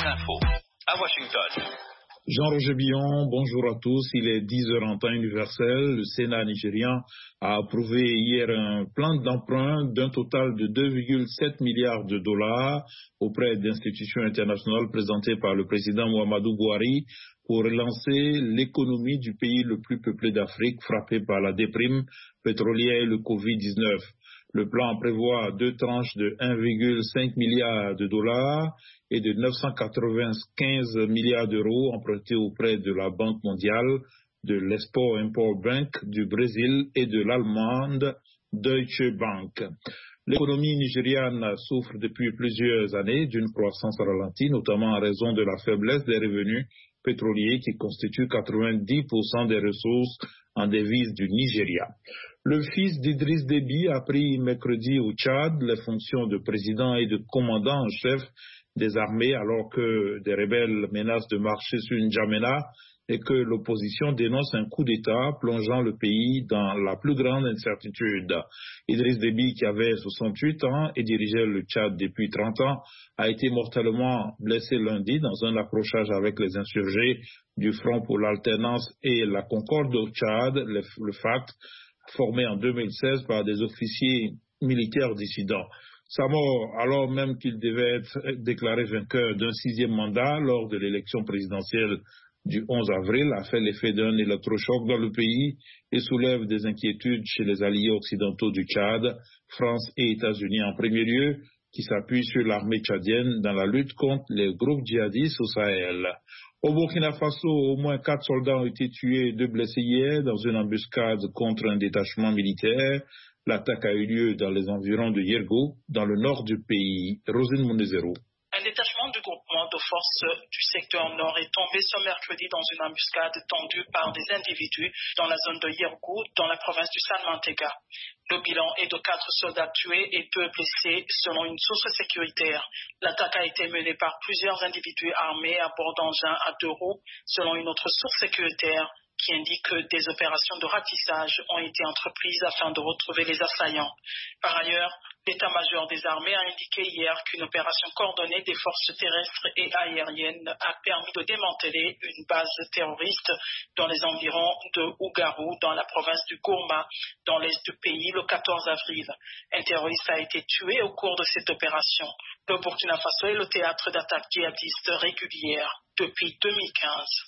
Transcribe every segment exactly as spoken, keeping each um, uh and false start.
infos à Washington. Jean-Roger Billon, bonjour à tous. Il est dix heures en temps universel. Le Sénat nigérian a approuvé hier un plan d'emprunt d'un total de deux virgule sept milliards de dollars auprès d'institutions internationales présentées par le président Muhammadu Buhari pour relancer l'économie du pays le plus peuplé d'Afrique frappé par la déprime pétrolière et le covid dix-neuf. Le plan prévoit deux tranches de un virgule cinq milliard de dollars et de neuf cent quatre-vingt-quinze milliards d'euros empruntés auprès de la Banque mondiale, de l'Export-Import Bank du Brésil et de l'allemande Deutsche Bank. L'économie nigériane souffre depuis plusieurs années d'une croissance ralentie, notamment en raison de la faiblesse des revenus pétroliers qui constituent quatre-vingt-dix pour cent des ressources en devises du Nigeria. Le fils d'Idriss Déby a pris mercredi au Tchad les fonctions de président et de commandant en chef des armées alors que des rebelles menacent de marcher sur N'Djamena et que l'opposition dénonce un coup d'État plongeant le pays dans la plus grande incertitude. Idriss Déby, qui avait soixante-huit ans et dirigeait le Tchad depuis trente ans, a été mortellement blessé lundi dans un accrochage avec les insurgés du Front pour l'alternance et la concorde au Tchad, le, le F A C T, formé en deux mille seize par des officiers militaires dissidents. Sa mort, alors même qu'il devait être déclaré vainqueur d'un sixième mandat lors de l'élection présidentielle du onze avril, a fait l'effet d'un électrochoc dans le pays et soulève des inquiétudes chez les alliés occidentaux du Tchad, France et États-Unis en premier lieu, qui s'appuient sur l'armée tchadienne dans la lutte contre les groupes djihadistes au Sahel. Au Burkina Faso, au moins quatre soldats ont été tués et deux blessés hier dans une embuscade contre un détachement militaire. L'attaque a eu lieu dans les environs de Yergo, dans le nord du pays. Rosine Mounezero. Un détachement du groupement de forces du secteur nord est tombé ce mercredi dans une embuscade tendue par des individus dans la zone de Yergo, dans la province du Salmantega. Le bilan est de quatre soldats tués et deux blessés, selon une source sécuritaire. L'attaque a été menée par plusieurs individus armés à bord d'engins à deux roues, selon une autre source sécuritaire qui indique que des opérations de ratissage ont été entreprises afin de retrouver les assaillants. Par ailleurs, l'état-major des armées a indiqué hier qu'une opération coordonnée des forces terrestres et aériennes a permis de démanteler une base terroriste dans les environs de Ougarou, dans la province du Gourma, dans l'est du pays, le quatorze avril. Un terroriste a été tué au cours de cette opération. Le Burkina Faso est le théâtre d'attaques djihadistes régulières depuis deux mille quinze.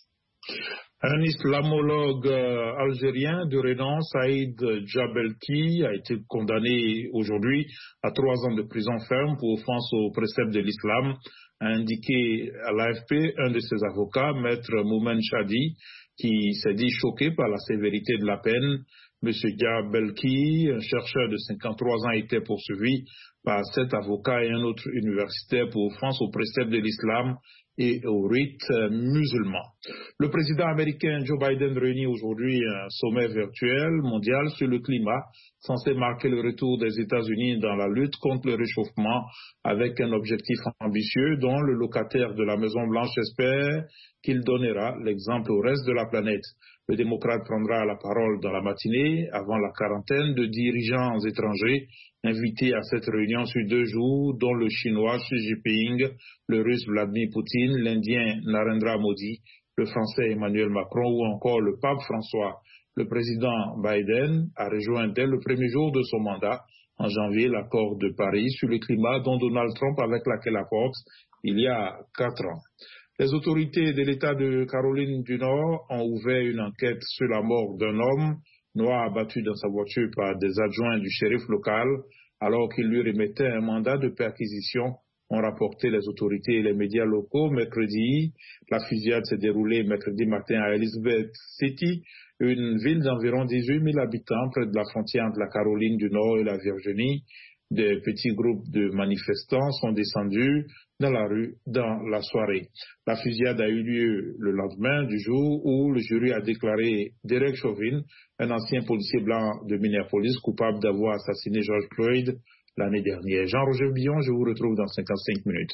Un islamologue algérien de renom, Saïd Djabelki, a été condamné aujourd'hui à trois ans de prison ferme pour offense aux préceptes de l'islam, a indiqué à l'A F P un de ses avocats, maître Moumen Chadi, qui s'est dit choqué par la sévérité de la peine. Monsieur Djabelki, un chercheur de cinquante-trois ans, était poursuivi par sept avocats et un autre universitaire pour offense aux préceptes de l'islam et au rite musulman. Le président américain Joe Biden réunit aujourd'hui un sommet virtuel mondial sur le climat, censé marquer le retour des États-Unis dans la lutte contre le réchauffement avec un objectif ambitieux dont le locataire de la Maison-Blanche espère qu'il donnera l'exemple au reste de la planète. Le démocrate prendra la parole dans la matinée avant la quarantaine de dirigeants étrangers invités à cette réunion sur deux jours, dont le chinois Xi Jinping, le russe Vladimir Poutine, l'indien Narendra Modi, le français Emmanuel Macron ou encore le pape François. Le président Biden a rejoint dès le premier jour de son mandat, en janvier, l'accord de Paris sur le climat dont Donald Trump avec laquelle accord il y a quatre ans. Les autorités de l'État de Caroline du Nord ont ouvert une enquête sur la mort d'un homme noir abattu dans sa voiture par des adjoints du shérif local alors qu'il lui remettait un mandat de perquisition, ont rapporté les autorités et les médias locaux mercredi. La fusillade s'est déroulée mercredi matin à Elizabeth City, une ville d'environ dix-huit mille habitants près de la frontière entre la Caroline du Nord et la Virginie. Des petits groupes de manifestants sont descendus dans la rue dans la soirée. La fusillade a eu lieu le lendemain du jour où le jury a déclaré Derek Chauvin, un ancien policier blanc de Minneapolis, coupable d'avoir assassiné George Floyd l'année dernière. Jean-Roger Billon, je vous retrouve dans cinquante-cinq minutes.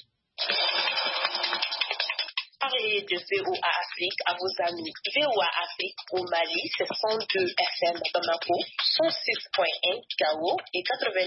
Parlez de V O A Afrique à vos amis. V O A Afrique au Mali, c'est cent deux F M Bamako, cent six point un Gao et quatre-vingt